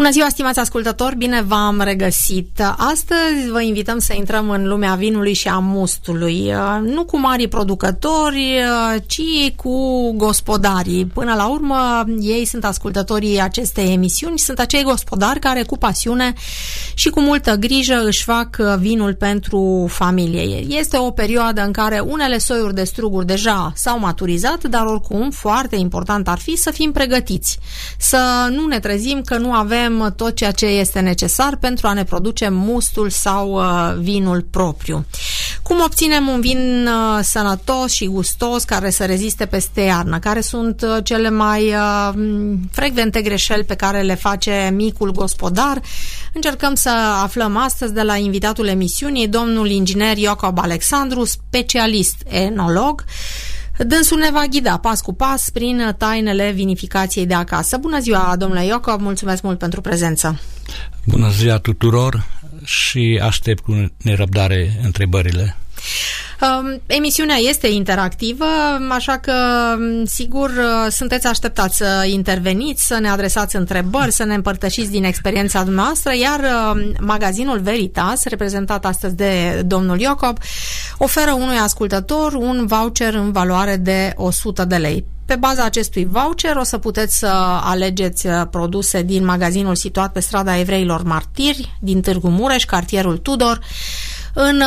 Bună ziua, stimați ascultători, bine v-am regăsit. Astăzi vă invităm să intrăm în lumea vinului și a mustului, nu cu mari producători, ci cu gospodarii. Până la urmă, ei sunt ascultătorii acestei emisiuni, sunt acei gospodari care cu pasiune și cu multă grijă își fac vinul pentru familie. Este o perioadă în care unele soiuri de struguri deja s-au maturizat, dar oricum foarte important ar fi să fim pregătiți, să nu ne trezim că nu avem tot ceea ce este necesar pentru a ne produce mustul sau vinul propriu. Cum obținem un vin sănătos și gustos care să reziste peste iarnă? Care sunt cele mai frecvente greșeli pe care le face micul gospodar? Încercăm să aflăm astăzi de la invitatul emisiunii, domnul inginer Iacob Alexandru, specialist enolog. Dânsul ne va ghida pas cu pas prin tainele vinificației de acasă. Bună ziua, domnule Iacob, mulțumesc mult pentru prezență. Bună ziua tuturor și aștept cu nerăbdare întrebările. Emisiunea este interactivă, așa că sigur sunteți așteptați să interveniți, să ne adresați întrebări, să ne împărtășiți din experiența dumneavoastră, iar magazinul Veritas, reprezentat astăzi de domnul Iacob, oferă unui ascultător un voucher în valoare de 100 de lei. Pe baza acestui voucher o să puteți să alegeți produse din magazinul situat pe strada Evreilor Martiri, din Târgu Mureș, cartierul Tudor, în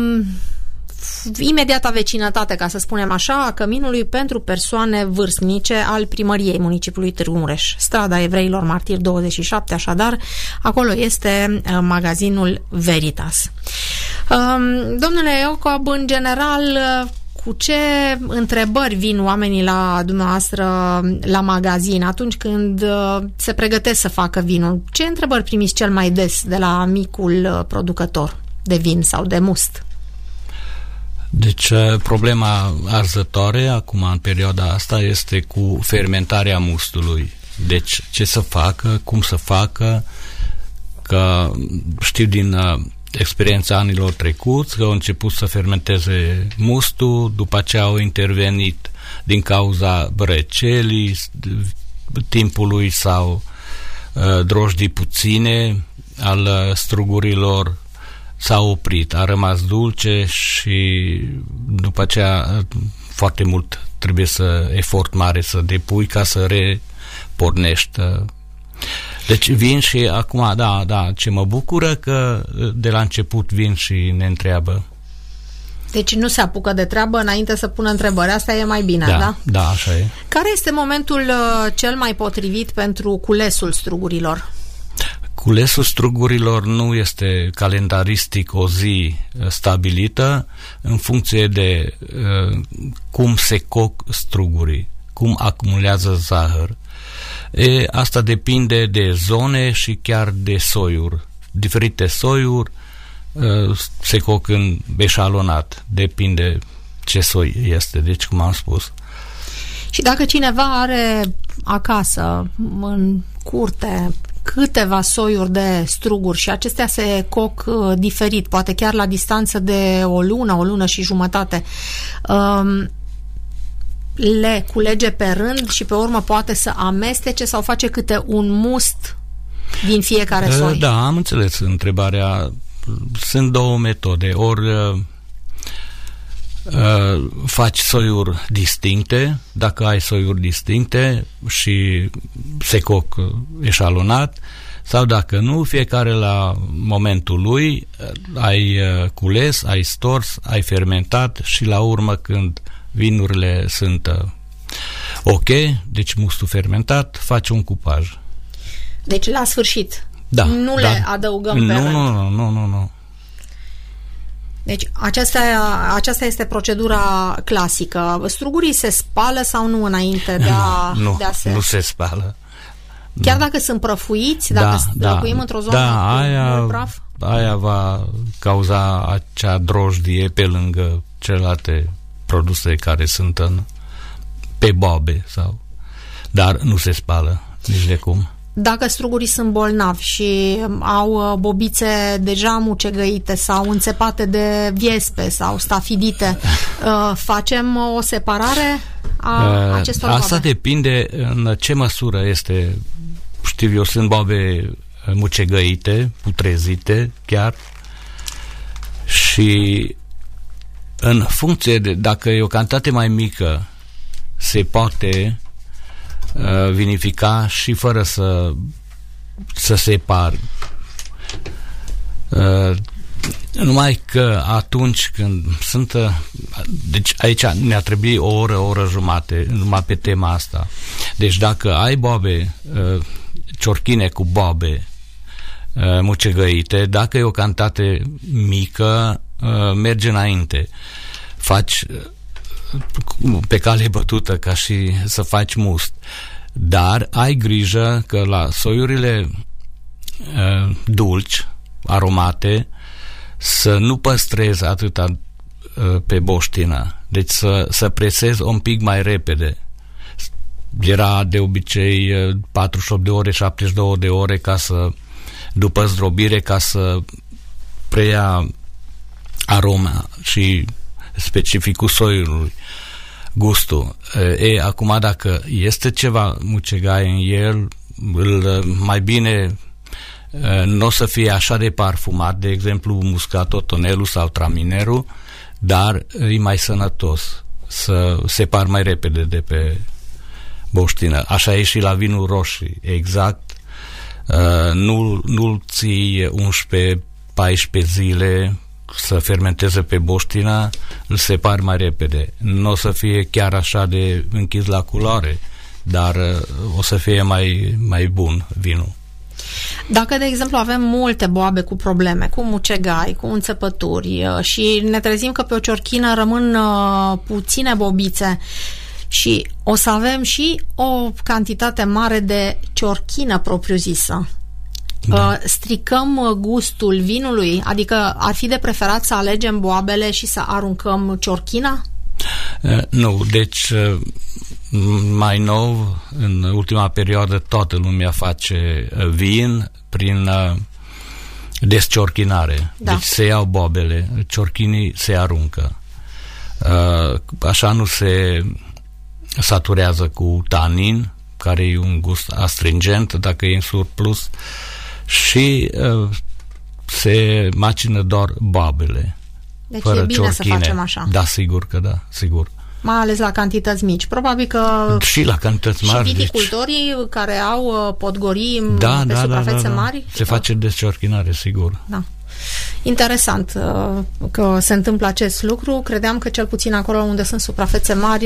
imediata vecinătate, ca să spunem așa, a căminului pentru persoane vârstnice al primăriei municipiului Târgu Mureș. Strada Evreilor Martiri 27, așadar, acolo este magazinul Veritas. Domnule Iacob, în general, cu ce întrebări vin oamenii la dumneavoastră la magazin atunci când se pregătesc să facă vinul? Ce întrebări primiți cel mai des de la micul producător de vin sau de must? Deci problema arzătoare acum în perioada asta este cu fermentarea mustului. Deci ce să facă, cum să facă, că știu din experiența anilor trecuți că au început să fermenteze mustul, după aceea au intervenit din cauza răcelii timpului sau drojdii puține al strugurilor, s-a oprit, a rămas dulce și după aceea foarte mult trebuie efort mare să depui ca să repornești. Deci vin și acum, da, ce mă bucură că de la început vin și ne întreabă. Deci nu se apucă de treabă înainte să pună întrebări, asta e mai bine, da? Da, așa e. Care este momentul cel mai potrivit pentru culesul strugurilor? Culesul strugurilor nu este calendaristic o zi stabilită în funcție de cum se coc strugurii, cum acumulează zahăr. Asta depinde de zone și chiar de soiuri. Diferite soiuri se coc în eșalonat, depinde ce soi este, deci cum am spus. Și dacă cineva are acasă, în curte, câteva soiuri de struguri și acestea se coc diferit, poate chiar la distanță de o lună și jumătate, le culege pe rând și pe urmă poate să amestece sau face câte un must din fiecare soi? Da, am înțeles întrebarea. Sunt două metode. Ori faci soiuri distincte, dacă ai soiuri distincte și se coc eșalonat, sau dacă nu, fiecare la momentul lui ai cules, ai stors, ai fermentat și la urmă când vinurile sunt ok, deci mustul fermentat, faci un cupaj. Deci la sfârșit. Da. Nu le adăugăm pe rând. Nu. Deci aceasta este procedura clasică. Strugurii se spală sau nu înainte de a se... Nu se spală. Chiar dacă sunt prăfuiți, dacă locuim într-o zonă cu mult praf? Aia va cauza acea drojdie pe lângă celelalte produse care sunt pe boabe dar nu se spală nici de cum. Dacă strugurii sunt bolnavi și au bobițe deja mucegăite sau înțepate de viespe sau stafidite, facem o separare a acestor boabe? Asta depinde în ce măsură este. Știu eu, sunt boabe mucegăite, putrezite chiar, și în funcție de, dacă e o cantitate mai mică, se poate vinifica și fără să separ. Numai că atunci când sunt, deci aici ne-a trebuit o oră jumate numai pe tema asta. Deci dacă ai boabe, ciorchine cu boabe mucegăite, dacă e o cantitate mică, merge înainte. Faci pe cale bătută ca și să faci must. Dar ai grijă că la soiurile dulci, aromate, să nu păstrezi atâta pe boștină. Deci să presezi un pic mai repede. Era de obicei 48 de ore, 72 de ore după zdrobire, ca să preia aroma și specificul soiului, gustul. Acum dacă este ceva mucegai în el, mai bine nu o să fie așa de parfumat, de exemplu muscatul, tonelul sau traminerul, dar e mai sănătos să separ mai repede de pe boștină. Așa e și la vinul roșii, exact. Nu ții 11-14 zile să fermenteze pe boștină, îl separi mai repede. Nu o să fie chiar așa de închis la culoare, dar o să fie mai bun vinul. Dacă, de exemplu, avem multe boabe cu probleme, cu mucegai, cu înțepături și ne trezim că pe o ciorchină rămân puține bobițe și o să avem și o cantitate mare de ciorchină propriu-zisă, stricăm gustul vinului? Adică ar fi de preferat să alegem boabele și să aruncăm ciorchina? Nu, deci mai nou, în ultima perioadă, toată lumea face vin prin desciorchinare. Da. Deci se iau boabele, ciorchinii se aruncă. Așa nu se saturează cu tanin, care e un gust astringent dacă e în surplus, și se macină doar boabele. Deci e bine ciorchine. Să facem așa. Da, sigur că da, sigur. Mai ales la cantități mici. Probabil că și la cantități mari. Și viticultorii care au podgorii pe suprafețe mari. Se face desciorchinare, sigur. Da. Interesant că se întâmplă acest lucru. Credeam că cel puțin acolo unde sunt suprafețe mari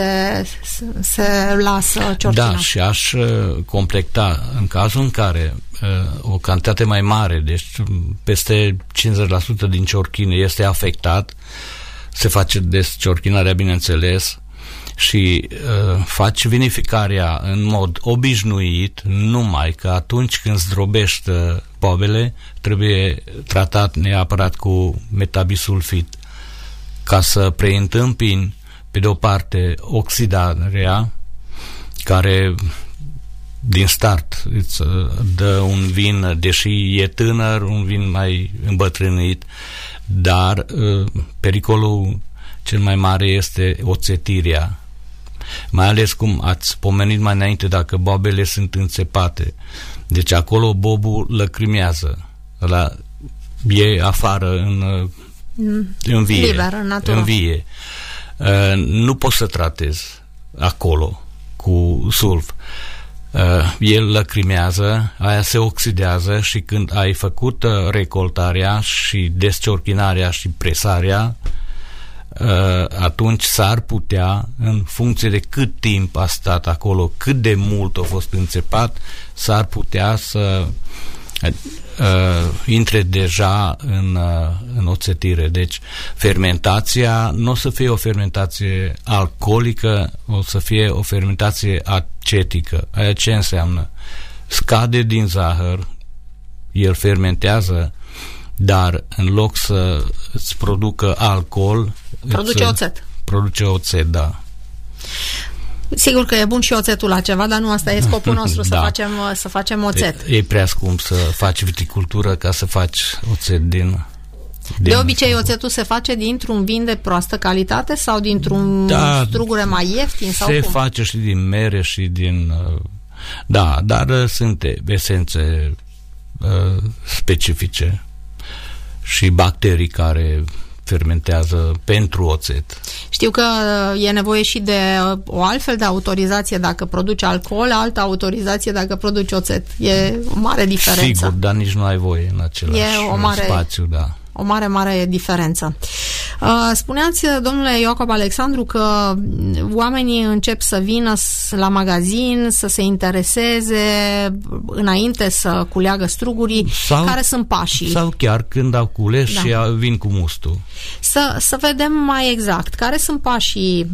se lasă ciorchina. Da, și aș completa în cazul în care o cantitate mai mare, deci peste 50% din ciorchine este afectat, se face desciorchinarea, bineînțeles, și faci vinificarea în mod obișnuit, numai că atunci când zdrobești boabele, trebuie tratat neapărat cu metabisulfit, ca să preîntâmpini, pe de o parte, oxidarea, care din start îți dă un vin, deși e tânăr, un vin mai îmbătrânit, dar pericolul cel mai mare este oțetirea. Mai ales cum ați pomenit mai înainte, dacă boabele sunt înțepate. Deci acolo bobul lăcrimează. Ăla e afară în vie. Liber, în natură. În vie. Nu poți să tratezi acolo cu sulf. El lăcrimează, aia se oxidează și când ai făcut recoltarea și desciorchinarea și presarea, atunci s-ar putea, în funcție de cât timp a stat acolo, cât de mult a fost înțepat, s-ar putea să intre deja în oțetire. Deci fermentația nu o să fie o fermentație alcoolică, o să fie o fermentație acetică. Aia ce înseamnă? Scade din zahăr, el fermentează, dar în loc să îți producă alcool, produce oțet. Produce oțet, da. Sigur că e bun și oțetul la ceva, dar nu asta e scopul nostru, da. să facem oțet. E prea scump să faci viticultură ca să faci oțet din de obicei oțetul se face dintr-un vin de proastă calitate sau dintr-un strugure mai ieftin? Sau se face și din mere și din... Da, dar sunt esențe specifice și bacterii care fermentează pentru oțet. Știu că e nevoie și de o altfel de autorizație dacă produci alcool, altă autorizație dacă produci oțet. E o mare diferență. Sigur, dar nici nu ai voie în același spațiu, da. O mare, mare diferență. Spuneați, domnule Iacob Alexandru, că oamenii încep să vină la magazin, să se intereseze înainte să culeagă strugurii. Care sunt pașii? Sau chiar când au cules și vin cu mustul. Să vedem mai exact care sunt pașii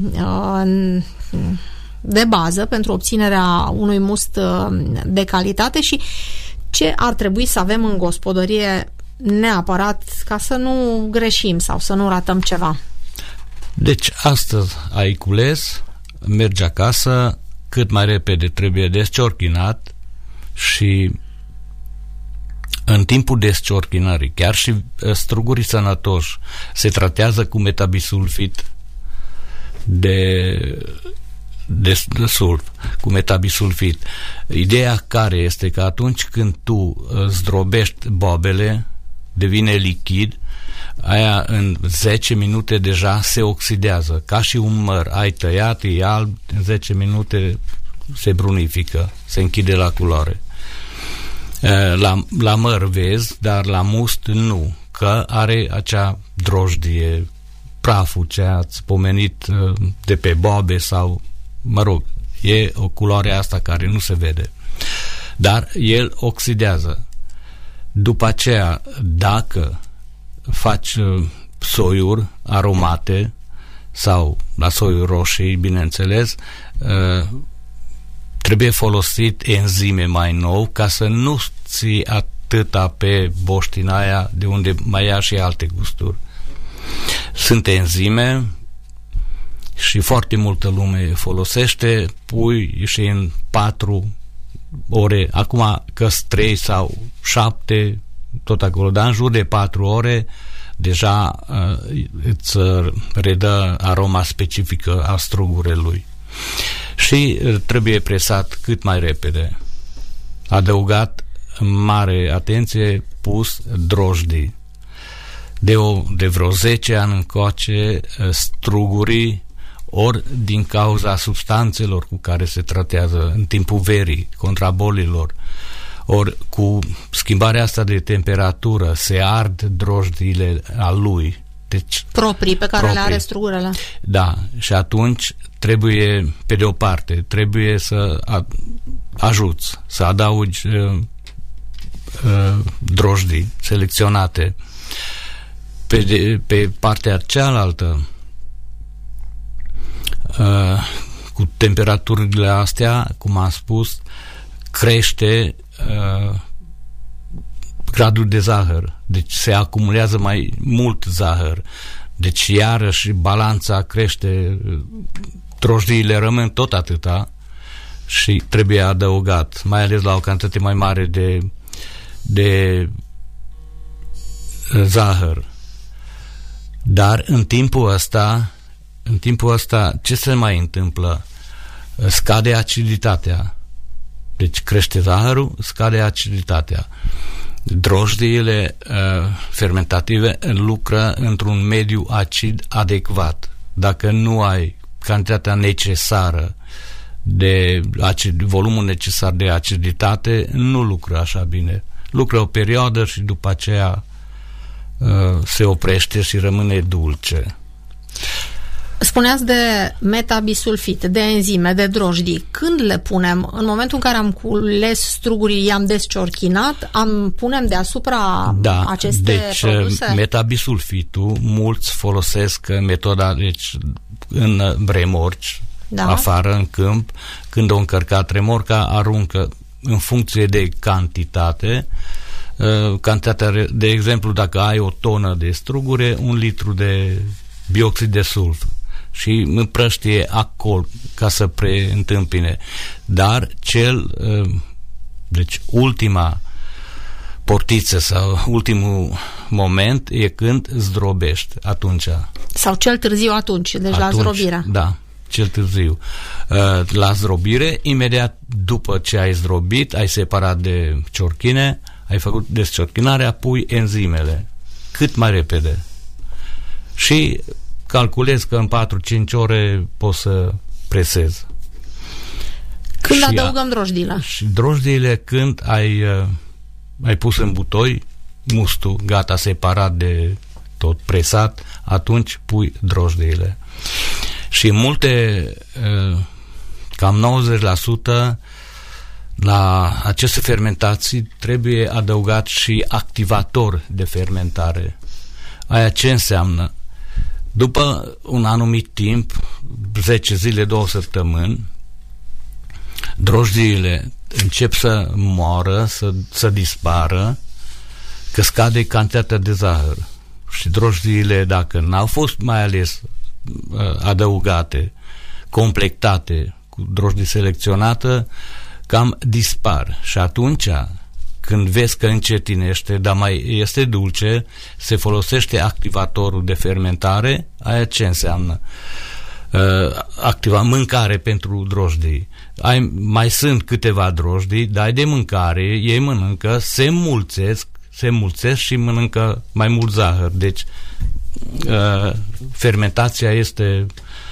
de bază pentru obținerea unui must de calitate și ce ar trebui să avem în gospodărie neapărat ca să nu greșim sau să nu ratăm ceva. Deci astăzi ai cules, mergi acasă, cât mai repede trebuie desciorchinat și în timpul desciorchinării, chiar și strugurii sănătoși se tratează cu metabisulfit de sulf, cu metabisulfit. Ideea care este că atunci când tu zdrobești bobele, devine lichid, aia în 10 minute deja se oxidează, ca și un măr. Ai tăiat, e alb, în 10 minute se brunifică, se închide la culoare. La măr vezi, dar la must nu, că are acea drojdie, praful ce ați pomenit de pe bobe sau, mă rog, e o culoare asta care nu se vede. Dar el oxidează. După aceea, dacă faci soiuri aromate sau la soiuri roșii, bineînțeles, trebuie folosit enzime mai nou ca să nu ții atâta pe boștina aia de unde mai ia și alte gusturi. Sunt enzime și foarte multă lume folosește, pui și în 4 ore, acum că-s 3 sau 7, tot acolo, dar în jur de 4 ore deja îți redă aroma specifică a strugurelui. Și trebuie presat cât mai repede. Adăugat mare atenție, pus drojdii. De vreo 10 ani încoace, strugurii, ori din cauza substanțelor cu care se tratează în timpul verii, contra bolilor, ori cu schimbarea asta de temperatură, se ard drojdiile a lui. Deci, proprii pe care le are strugurele. Da, și atunci trebuie, pe de o parte, trebuie să ajuți, să adaugi drojdii selecționate. Pe partea cealaltă, cu temperaturile astea, cum am spus, crește gradul de zahăr. Deci se acumulează mai mult zahăr. Deci iarăși balanța crește, drojdiile rămân tot atâta și trebuie adăugat, mai ales la o cantitate mai mare de zahăr. Dar în timpul ăsta ce se mai întâmplă? Scade aciditatea. Deci crește zahărul, scade aciditatea. Drojdiile fermentative lucră într-un mediu acid adecvat. Dacă nu ai cantitatea necesară de volumul necesar de aciditate, nu lucră așa bine. Lucră o perioadă și după aceea se oprește și rămâne dulce. Spuneați de metabisulfit, de enzime, de drojdii. Când le punem? În momentul în care am cules strugurii, i-am desciorchinat, punem deasupra aceste produse? Deci metabisulfitul, mulți folosesc metoda, deci în remorci, afară, în câmp, când o încărcat remorca, aruncă în funcție de cantitate, cantitatea, de exemplu, dacă ai o tonă de strugure, 1 litru de bioxid de sulf și împrăștie acolo ca să preîntâmpine. Dar deci ultima portiță sau ultimul moment e când zdrobești, atunci. Sau cel târziu atunci, deci la zdrobire. Da, cel târziu. La zdrobire, imediat după ce ai zdrobit, ai separat de ciorchine, ai făcut desciorchinarea, pui enzimele cât mai repede și calculezi că în 4-5 ore poți să presezi. Când și adăugăm drojdiile? Și drojdiile când ai pus în butoi mustul gata separat de tot presat, atunci pui drojdiile. Și multe, cam 90% la aceste fermentații trebuie adăugat și activator de fermentare. Aia ce înseamnă? După un anumit timp, 10 zile, 2 săptămâni, drojdiile încep să moară, să dispară, că scade cantitatea de zahăr. Și drojdiile, dacă n-au fost mai ales adăugate, completate cu drojdie selecționată, cam dispar. Și atunci, când vezi că încetinește, dar mai este dulce, se folosește activatorul de fermentare. Aia ce înseamnă? Activa mâncare pentru drojdii. Mai sunt câteva drojdii, dai de mâncare, ei mănâncă, se mulțesc și mănâncă mai mult zahăr. Deci fermentația este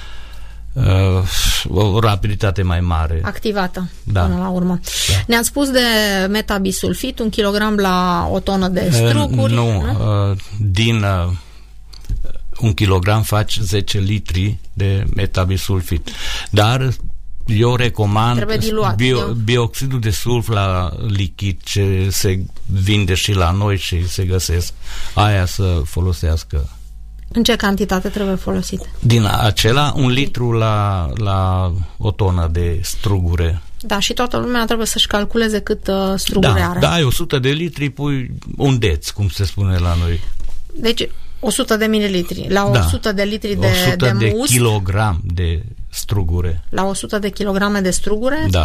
o rapiditate mai mare. Activată, până la urmă. Da. Ne-ați spus de metabisulfit, 1 kilogram la o tonă de struguri. Din 1 kilogram faci 10 litri de metabisulfit. Dar eu recomand bioxidul de sulf la lichid, ce se vinde și la noi și se găsesc. Aia să folosească. În ce cantitate trebuie folosit? Din acela 1 litru la o tonă de strugure. Da, și toată lumea trebuie să-și calculeze cât strugure are. Da, ai 100 de litri, pui un deț, cum se spune la noi. Deci 100 de mililitri. La 100 de litri de 100 de must, kilogram de strugure. La 100 de kilograme de strugure? Da.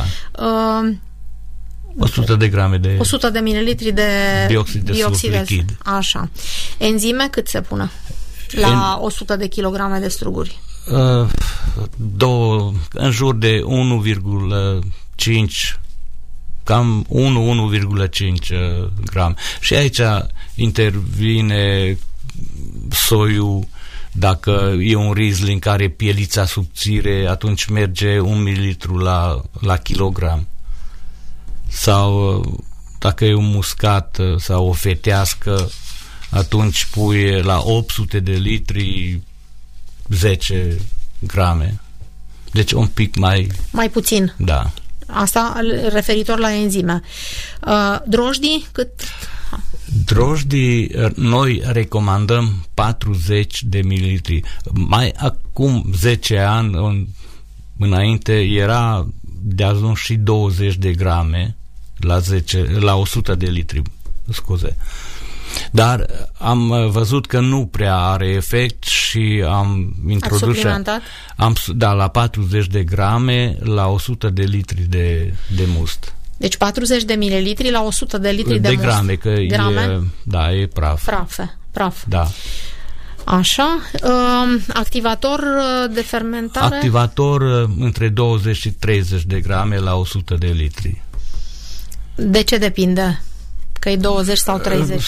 100 de grame de 100 de mililitri de dioxid de sulf lichid. Așa. Enzime cât se pune la 100 de kilograme de struguri? În jur de 1,5, cam 1,5 gram. Și aici intervine soiul. Dacă e un Riesling care are pielița subțire, atunci merge 1 mililitru la kilogram. Sau dacă e un muscat sau o fetească, atunci pui la 800 de litri 10 grame. Deci un pic mai puțin. Da. Asta referitor la enzime. Drojdii cât? Drojdii noi recomandăm 40 de mililitri. Mai acum 10 ani înainte era de ajuns și 20 de grame la 100 de litri, scuze. Dar am văzut că nu prea are efect și am introdus... Ați suplimentat? La 40 de grame la 100 de litri de must. Deci 40 de mililitri la 100 de litri de must. Grame, că e praf. Praf. Da. Așa. Activator de fermentare? Activator între 20 și 30 de grame la 100 de litri. De ce depinde? Că e 20 sau 30?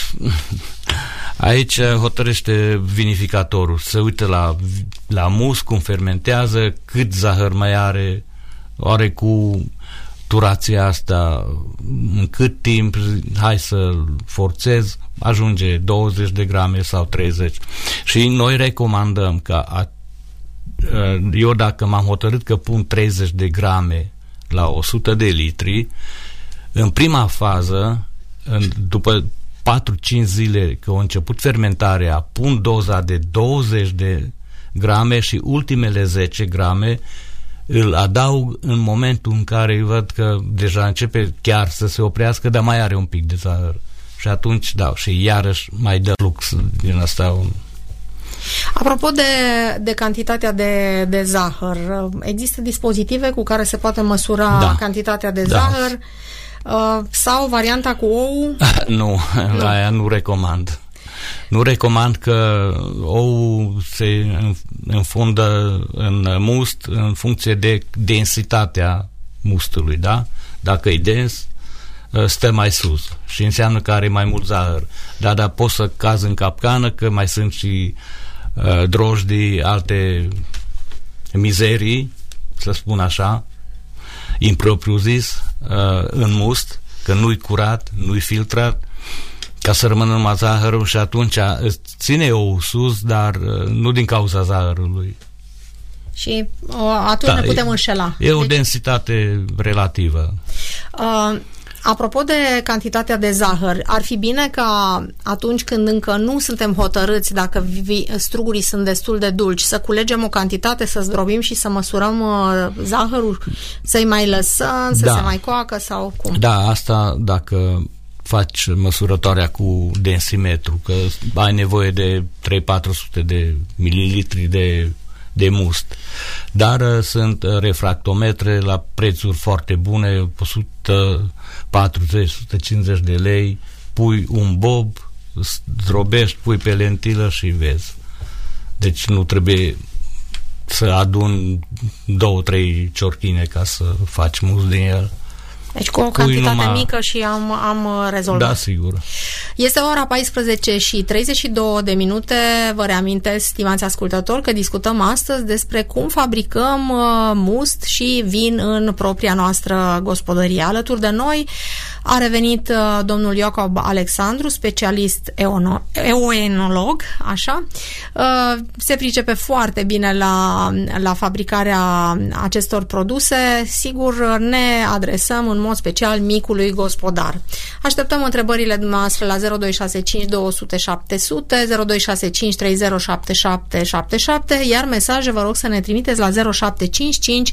Aici hotărăște vinificatorul. Se uită la must, cum fermentează, cât zahăr mai are, oare cu turația asta, în cât timp, hai să forțez, ajunge 20 de grame sau 30. Și noi recomandăm că eu dacă m-am hotărât că pun 30 de grame la 100 de litri, în prima fază, după 4-5 zile că a început fermentarea, pun doza de 20 de grame și ultimele 10 grame îl adaug în momentul în care văd că deja începe chiar să se oprească, dar mai are un pic de zahăr. Și atunci și iarăși mai dă flux din asta. Apropo de cantitatea de zahăr, există dispozitive cu care se poate măsura cantitatea de zahăr? Sau varianta cu ou? Nu, aia nu recomand. Nu recomand că ouul se înfundă în must în funcție de densitatea mustului, da? Dacă e dens, stă mai sus și înseamnă că are mai mult zahăr. Dar poți să cazi în capcană că mai sunt și drojdii, alte mizerii, să spun așa, impropriu zis, în must, că nu-i curat, nu-i filtrat, ca să rămână numai zahărul și atunci ține ou sus, dar nu din cauza zahărului. Și atunci ne putem înșela. E o densitate relativă. Apropo de cantitatea de zahăr, ar fi bine ca atunci când încă nu suntem hotărâți dacă strugurii sunt destul de dulci, să culegem o cantitate, să zdrobim și să măsurăm zahărul, să-i mai lăsăm, să se mai coacă sau cum? Da, asta dacă faci măsurătoarea cu densimetru, că ai nevoie de 300-400 de mililitri de must. Dar sunt refractometre la prețuri foarte bune, 140-150 de lei, pui un bob, zdrobești, pui pe lentilă și vezi. Deci nu trebuie să adun 2-3 ciorchine ca să faci must din el. Deci cu o cantitate mică și am rezolvat. Da, sigur. Este ora 14:32. Vă reamintesc, stimați ascultători, că discutăm astăzi despre cum fabricăm must și vin în propria noastră gospodărie. Alături de noi a revenit domnul Iacob Alexandru, specialist enolog, așa. Se pricepe foarte bine la fabricarea acestor produse. Sigur, ne adresăm în mod special micului gospodar. Așteptăm întrebările dumneavoastră la 0265 200 700, 0265 30 7777, iar mesaje vă rog să ne trimiteți la 0755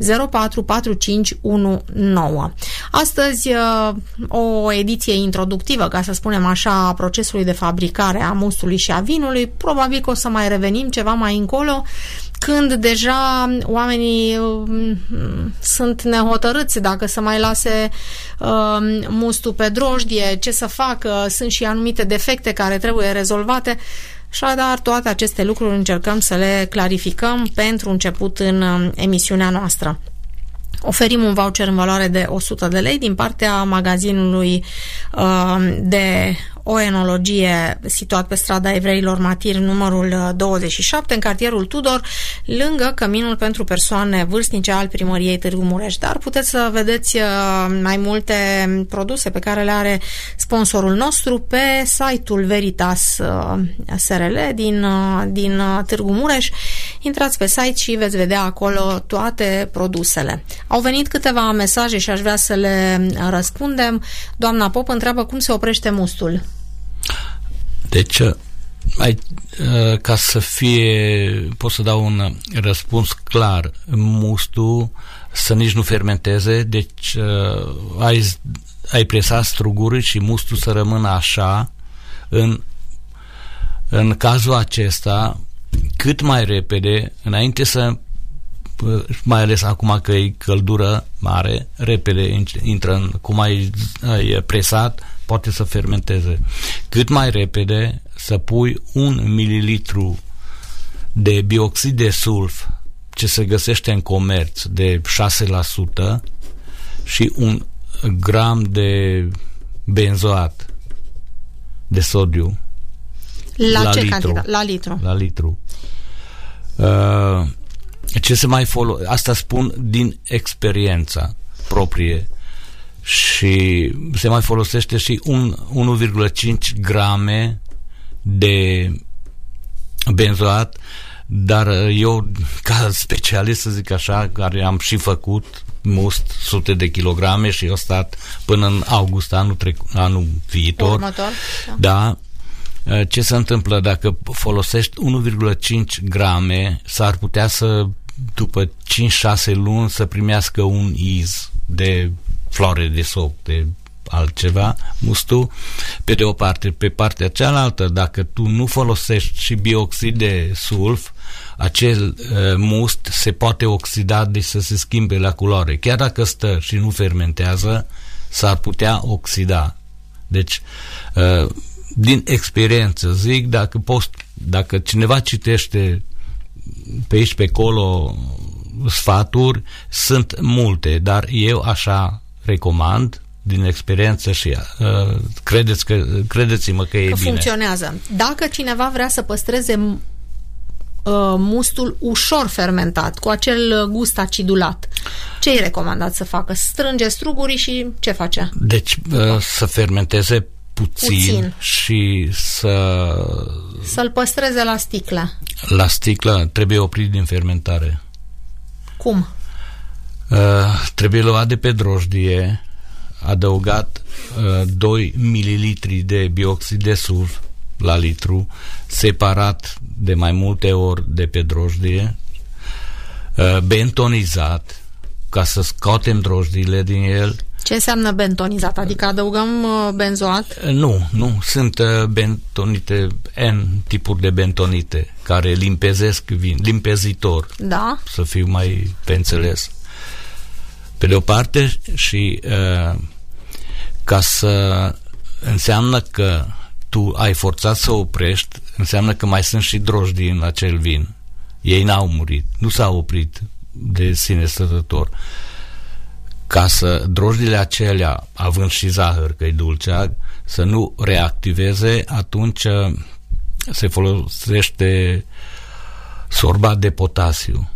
044519. Astăzi o ediție introductivă, ca să spunem așa, a procesului de fabricare a mustului și a vinului. Probabil că o să mai revenim ceva mai încolo, când deja oamenii sunt nehotărâți dacă să mai lase mustul pe drojdie, ce să facă, sunt și anumite defecte care trebuie rezolvate. Așadar, toate aceste lucruri încercăm să le clarificăm pentru început în emisiunea noastră. Oferim un voucher în valoare de 100 de lei din partea magazinului de o enologie situat pe strada Evreilor Martiri, numărul 27, în cartierul Tudor, lângă căminul pentru persoane vârstnice al primăriei Târgu Mureș. Dar puteți să vedeți mai multe produse pe care le are sponsorul nostru pe site-ul Veritas SRL din Târgu Mureș. Intrați pe site și veți vedea acolo toate produsele. Au venit câteva mesaje și aș vrea să le răspundem. Doamna Pop întreabă cum se oprește mustul. Deci, ca să fie, pot să dau un răspuns clar, mustul să nici nu fermenteze, deci ai presat strugurii și mustul să rămână așa. În cazul acesta, cât mai repede, înainte să, mai ales acum că e căldură mare, repede intră în, cum ai presat, poate să fermenteze. Cât mai repede să pui 1 mililitru de bioxid de sulf, ce se găsește în comerț, de 6%, și 1 gram de benzoat de sodiu la ce cantitate? La litru. Ce se mai folosește? Asta spun din experiența proprie. Și se mai folosește și 1,5 grame de benzoat, dar eu, ca specialist, să zic așa, care am și făcut must, sute de kilograme, și eu stat până în august anul viitor. Următor, da. Ce se întâmplă? Dacă folosești 1,5 grame, s-ar putea să, după 5-6 luni, să primească un iz de floare de soc, de altceva, mustul, pe de o parte. Pe partea cealaltă, dacă tu nu folosești și bioxid de sulf, acel must se poate oxida, deci să se schimbe la culoare. Chiar dacă stă și nu fermentează, s-ar putea oxida. Deci, din experiență zic, dacă cineva citește pe aici, pe acolo sfaturi, sunt multe, dar eu așa recomand, din experiență și credeți-mă că e bine. Funcționează. Dacă cineva vrea să păstreze mustul ușor fermentat, cu acel gust acidulat, ce îi recomandați să facă? Strânge strugurii și ce face? Deci să fermenteze puțin și să-l păstreze la sticlă. La sticlă trebuie oprit din fermentare. Cum? Trebuie luat de pe drojdie, adăugat 2 ml de bioxid de sulf la litru, separat de mai multe ori de pe drojdie, bentonizat ca să scoatem drojdiile din el. Ce înseamnă bentonizat? Adică adăugăm benzoat? Nu. Sunt bentonite, N tipuri de bentonite care limpezesc vin, limpezitor. Da. Să fiu mai pe înțeles. Pe de o parte și ca să înseamnă că tu ai forțat să oprești, înseamnă că mai sunt și drojdii în acel vin. Ei n-au murit, nu s-au oprit de sine stătător. Ca să drojdile acelea, având și zahăr, că e dulceag, să nu reactiveze, atunci se folosește sorbat de potasiu.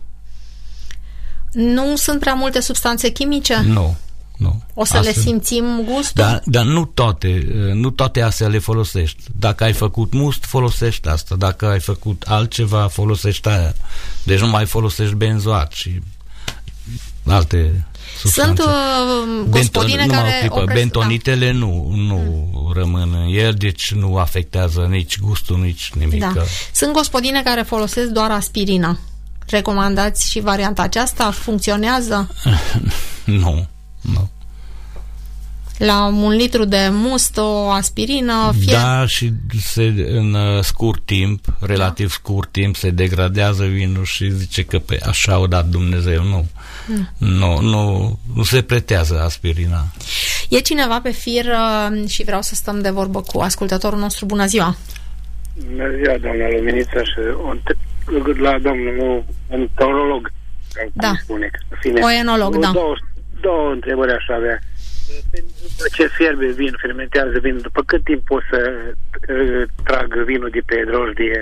Nu sunt prea multe substanțe chimice? Nu. O să le simțim gustul? Dar nu toate astea le folosești. Dacă ai făcut must, folosești asta. Dacă ai făcut altceva, folosești aia. Deci nu mai folosești benzoat și alte substanțe. Sunt gospodine care opresc... Bentonitele nu rămân în el, deci nu afectează nici gustul, nici nimic. Da. Sunt gospodine care folosesc doar aspirină. Recomandați și varianta aceasta? Funcționează? Nu. La 1 litru de must, o aspirină... Da, și în scurt timp, relativ scurt timp, se degradează vinul și zice că așa o dat Dumnezeu. Nu se pretează aspirina. E cineva pe fir și vreau să stăm de vorbă cu ascultătorul nostru. Bună ziua! Bună ziua, doamna Luminița, și la domnul entomolog. Da, Fine, oenolog, da. Două întrebări aș avea. După ce fierbe vin, fermentează vin, după cât timp pot să trag vinul de pe drojdie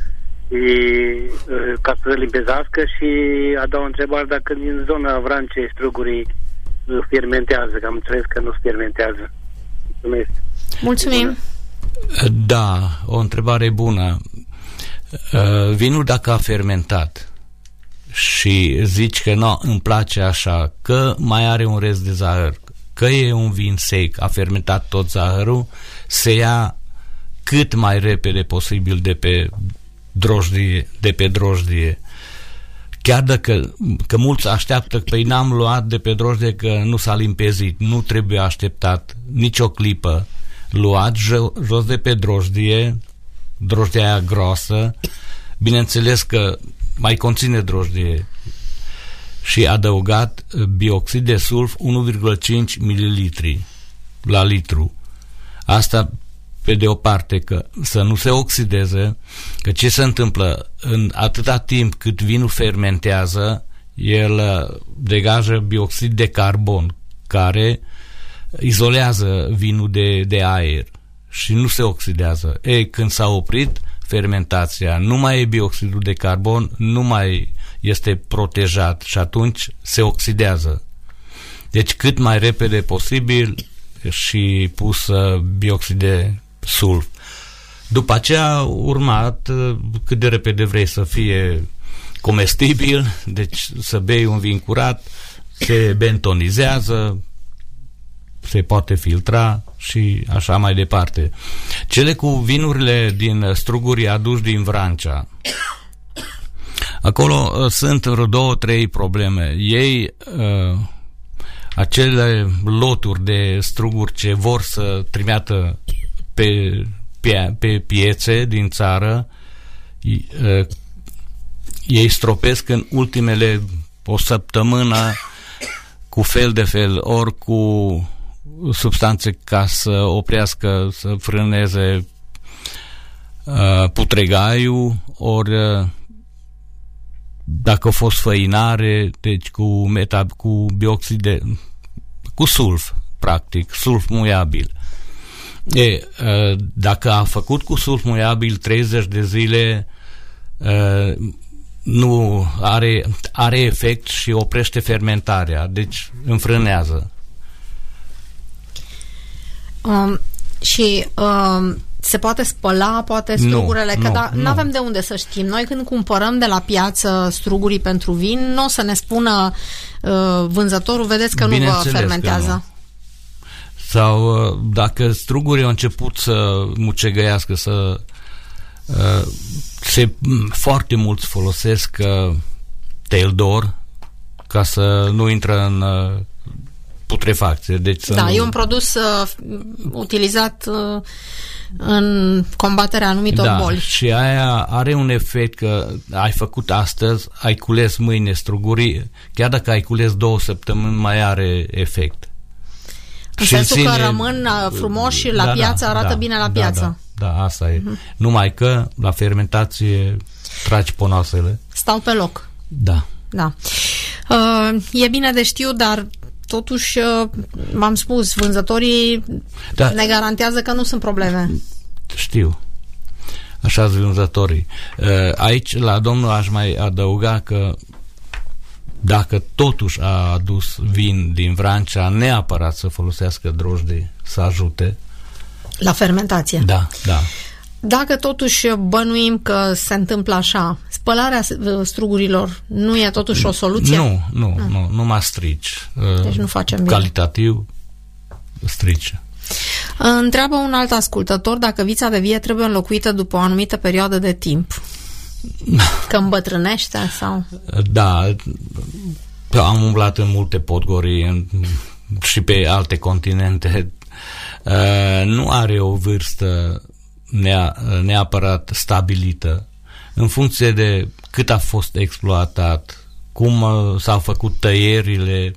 ca să se limpezească? Și a doua întrebare, dacă din zona Vrancei strugurii fermentează, că am înțeles că nu se fermentează. Mulțumim. Da, o întrebare bună. Vinul, dacă a fermentat și zici că nu, îmi place așa, că mai are un rest de zahăr, că e un vin sec, a fermentat tot zahărul, se ia cât mai repede posibil de pe drojdie. Chiar dacă că mulți așteaptă, păi n-am luat de pe drojdie că nu s-a limpezit, nu trebuie așteptat nicio clipă. Luat jos de pe drojdie, drojdia aia groasă, bineînțeles că mai conține drojdie, și adăugat bioxid de sulf 1,5 ml la litru. Asta pe de o parte, că să nu se oxideze, că ce se întâmplă în atâta timp cât vinul fermentează, el degajă bioxid de carbon care izolează vinul de aer și nu se oxidează. Când s-a oprit fermentația, nu mai e bioxidul de carbon, nu mai este protejat și atunci se oxidează. Deci cât mai repede posibil și pus bioxid de sulf. După aceea urmat cât de repede vrei să fie comestibil, deci să bei un vin curat, se bentonizează, se poate filtra și așa mai departe. Cele cu vinurile din struguri aduși din Vrancea, acolo sunt vreo 2-3 probleme. Ei, acele loturi de struguri ce vor să trimită pe piețe din țară, ei stropesc în ultimele o săptămână cu fel de fel, ori cu substanțe ca să oprească, să frâneze putregaiul, ori dacă a fost făinare, deci cu bioxid cu sulf, practic, sulf muiabil. Dacă a făcut cu sulf muiabil 30 de zile, nu are efect și oprește fermentarea, deci înfrânează. Se poate spăla, poate strugurile, că nu avem de unde să știm. Noi când cumpărăm de la piață strugurii pentru vin, nu o să ne spună vânzătorul, vedeți că nu vă fermentează. Sau dacă strugurii au început să mucegăiască, foarte mulți folosesc teldor ca să nu intră în putrefacție. Deci e un produs utilizat în combaterea anumitor boli. Și aia are un efect că ai făcut astăzi, ai cules mâine strugurii, chiar dacă ai cules 2 săptămâni, mai are efect. În sensul că rămân frumoși și la piață, arată bine la piață. Da, asta e. Numai că la fermentație tragi ponoasele. Stau pe loc. Da. E bine de știut, dar totuși, v-am spus, vânzătorii ne garantează că nu sunt probleme. Știu. Așa sunt vânzătorii. Aici, la domnul, aș mai adăuga că dacă totuși a adus vin din Vrancea, neapărat să folosească drojdii, să ajute. La fermentație. Da. Dacă totuși bănuim că se întâmplă așa, spălarea strugurilor nu e totuși o soluție? Nu mă strici. Deci nu facem bine. Calitativ strici. Întreabă un alt ascultător dacă vița de vie trebuie înlocuită după o anumită perioadă de timp. Că îmbătrânește sau? Da, am umblat în multe podgorii și pe alte continente. Nu are o vârstă neapărat stabilită. În funcție de cât a fost exploatat, cum s-au făcut tăierile.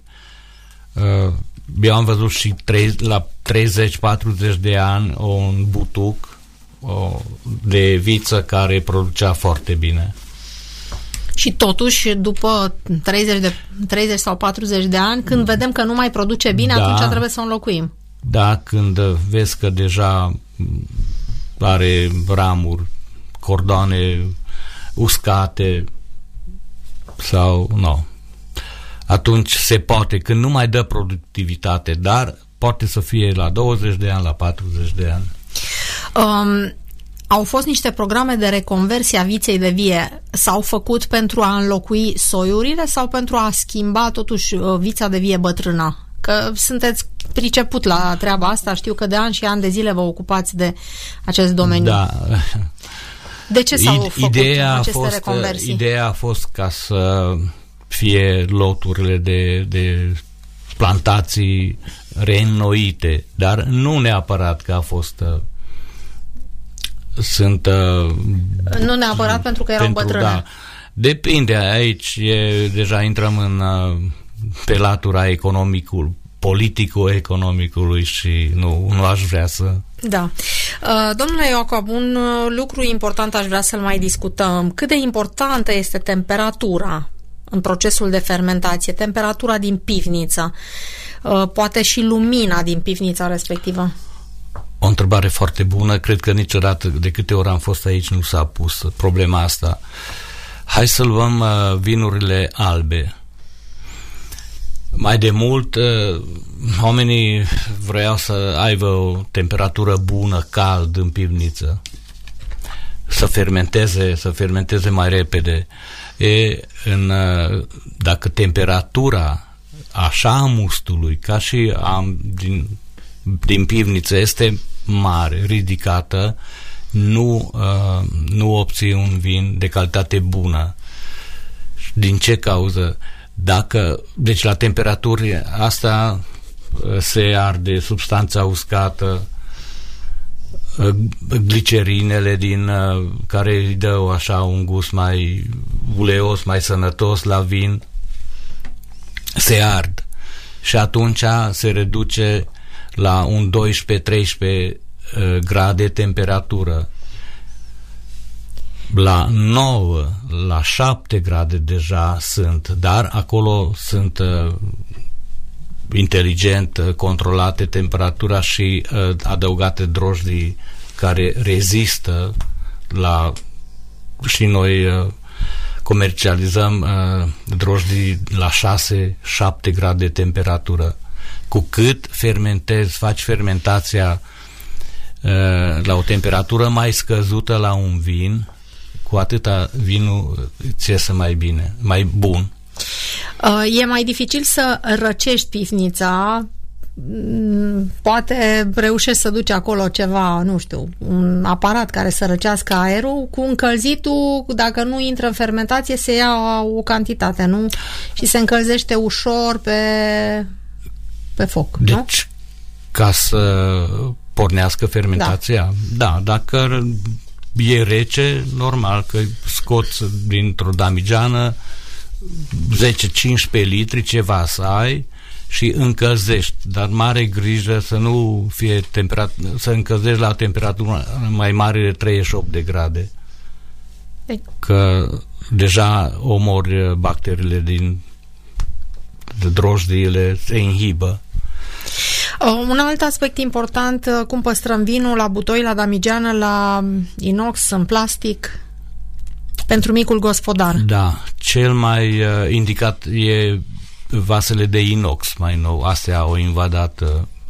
Eu am văzut și la 30-40 de ani un butuc de viță care producea foarte bine. Și totuși, după 30 sau 40 de ani, când vedem că nu mai produce bine, atunci trebuie să o înlocuim. Da, când vezi că deja are ramuri, cordoane uscate sau nu. Atunci se poate, când nu mai dă productivitate, dar poate să fie la 20 de ani, la 40 de ani. Au fost niște programe de reconversie a viței de vie. S-au făcut pentru a înlocui soiurile sau pentru a schimba totuși vița de vie bătrână? Că sunteți priceput la treaba asta, știu că de ani și ani de zile vă ocupați de acest domeniu. Da. De ce s-au făcut aceste reconversii? Ideea a fost ca să fie loturile de plantații reînnoite, dar nu neapărat că a fost nu neapărat pentru că erau bătrâne. Da. Depinde, aici deja intrăm pe latura politico-economicului și nu aș vrea să... Da. Domnule Iacob, un lucru important aș vrea să-l mai discutăm. Cât de importantă este temperatura în procesul de fermentație, temperatura din pivniță, poate și lumina din pivnița respectivă? O întrebare foarte bună. Cred că niciodată, de câte ori am fost aici, nu s-a pus problema asta. Hai să luăm vinurile albe. Mai de mult, oamenii vreau să aibă o temperatură bună, cald în pivniță, să fermenteze mai repede. Dacă temperatura așa a mustului, ca și din pivniță, este mare, ridicată, nu obții un vin de calitate bună. Din ce cauză? Deci la temperaturi asta se arde substanța uscată, glicerinele care îi dă așa un gust mai uleos, mai sănătos la vin, se ard. Și atunci se reduce la un 12-13 grade temperatură. La 9, la 7 grade deja sunt, dar acolo sunt inteligent controlate temperatura și adăugate drojdii care rezistă și noi comercializăm drojdii la 6-7 grade de temperatură. Cu cât faci fermentația la o temperatură mai scăzută la un vin, cu atâta vinul ți iese mai bine, mai bun. E mai dificil să răcești pivnița. Poate reușești să duci acolo ceva, nu știu, un aparat care să răcească aerul. Cu încălzitul, dacă nu intră în fermentație, se ia o cantitate, nu? Și se încălzește ușor pe foc, deci, nu? Ca să pornească fermentația, da, dacă e rece, normal că scoți dintr-o damigeană 10-15 litri ceva să ai și încălzești, dar mare grijă să nu fie să încălzești la o temperatură mai mare de 38 de grade. Că deja omori bacteriile din drojdiile, se inhibă. Un alt aspect important, cum păstrăm vinul la butoi, la damigeană, la inox, în plastic, pentru micul gospodar. Da, cel mai indicat e vasele de inox mai nou. Astea au invadat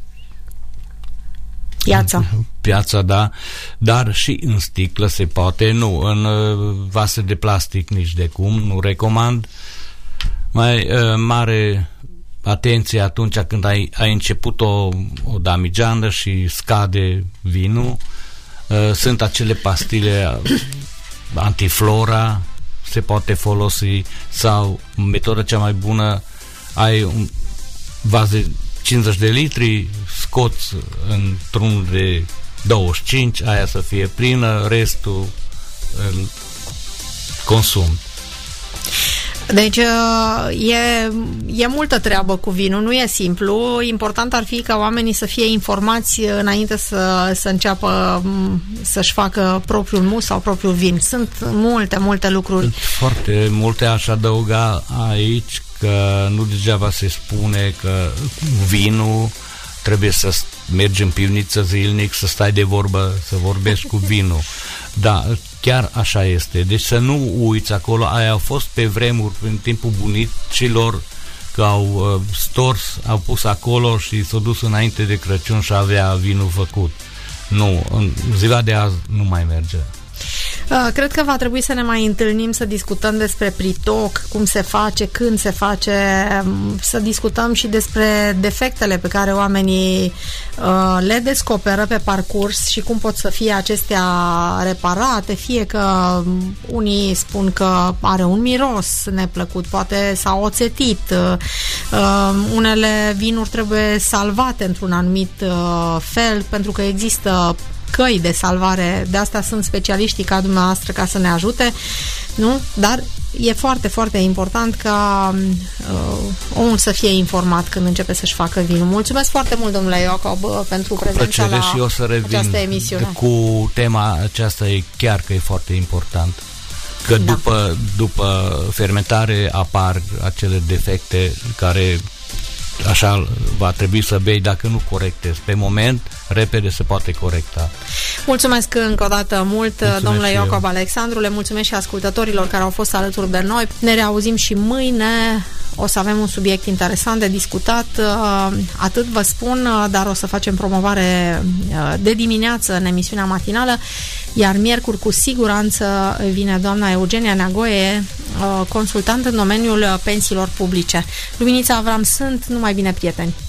piața, da, dar și în sticlă se poate, nu, în vase de plastic nici de cum, nu recomand. Mai mare atenție atunci când ai început o damigeană și scade vinul. Sunt acele pastile antiflora, se poate folosi, sau metoda cea mai bună, ai un vas de 50 de litri, scoți într-un de 25, aia să fie plină, restul îl consum. Deci e multă treabă cu vinul, nu e simplu. Important ar fi ca oamenii să fie informați înainte să înceapă să-și facă propriul mus sau propriul vin. Sunt multe lucruri. Sunt foarte multe, aș adăuga aici că nu degeaba se spune că vinul trebuie să mergi în pivniță zilnic, să stai de vorbă, să vorbești cu vinul. Da, chiar așa este. Deci să nu uiți acolo, aia au fost pe vremuri, în timpul bunicilor, că au stors, au pus acolo și s-au dus înainte de Crăciun și avea vinul făcut. Nu, în ziua de azi nu mai merge. Cred că va trebui să ne mai întâlnim, să discutăm despre pritoc, cum se face, când se face, să discutăm și despre defectele pe care oamenii le descoperă pe parcurs și cum pot să fie acestea reparate, fie că unii spun că are un miros neplăcut, poate s-a oțetit, unele vinuri trebuie salvate într-un anumit fel, pentru că există căi de salvare, de asta sunt specialiștii ca dumneavoastră ca să ne ajute, nu? Dar e foarte, foarte important ca omul să fie informat când începe să-și facă vinul. Mulțumesc foarte mult, domnule Iacob, pentru prezența la și eu să revin această emisiune. Cu tema aceasta, e chiar că e foarte important. Că după fermentare apar acele defecte care așa va trebui să bei dacă nu corectezi. Pe moment, repede se poate corecta. Mulțumesc încă o dată mult, domnule Iacob Alexandru, le mulțumesc și ascultătorilor care au fost alături de noi. Ne reauzim și mâine, o să avem un subiect interesant de discutat, atât vă spun, dar o să facem promovare de dimineață în emisiunea matinală, iar miercuri cu siguranță vine doamna Eugenia Neagoe, consultant în domeniul pensiilor publice. Luminița Avram sunt, numai bine, prieteni!